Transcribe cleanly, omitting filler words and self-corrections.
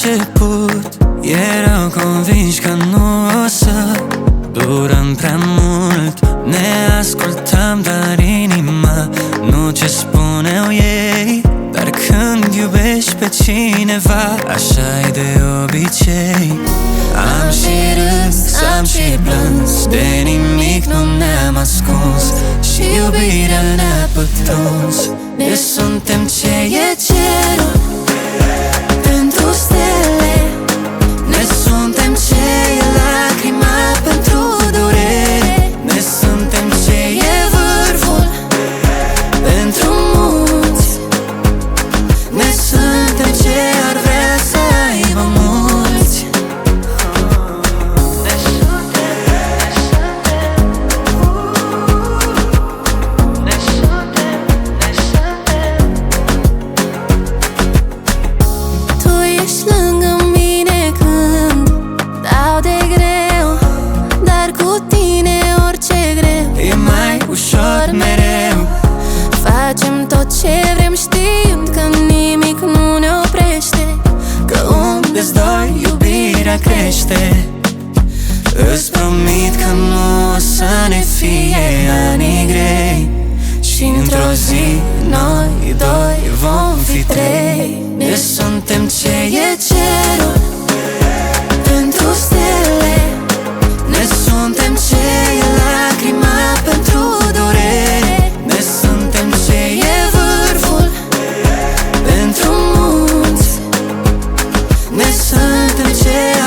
început erau convinși că nu o să durăm prea mult. Ne ascultam, dar inima nu ce spuneau ei. Dar când iubești pe cineva, așa-i de obicei. Am și râs, am și plâns, de nimic nu ne-am ascuns și iubirea ne-a pătruns. Ne suntem ce e cerul pentru stele, ne suntem ce e lacrima pentru durere, ne suntem ce e vârful pentru munți, ne suntem ce ar vrea să aibă mulți. Ne suntem, ne suntem, ne suntem. Tu ești lângă mine când dau de greu, dar cu tine orice greu e mai ușor mereu. Facem tot ce vrem știind că nimic nu ne oprește, că unde-s doi iubirea crește. Îți promit că nu o să ne fie ani grei și într-o zi noi doi vom fi trei. Ne suntem ce e cerul pentru stele, ne suntem ce e lacrima pentru durere, ne suntem ce e vârful pentru munți, ne suntem ce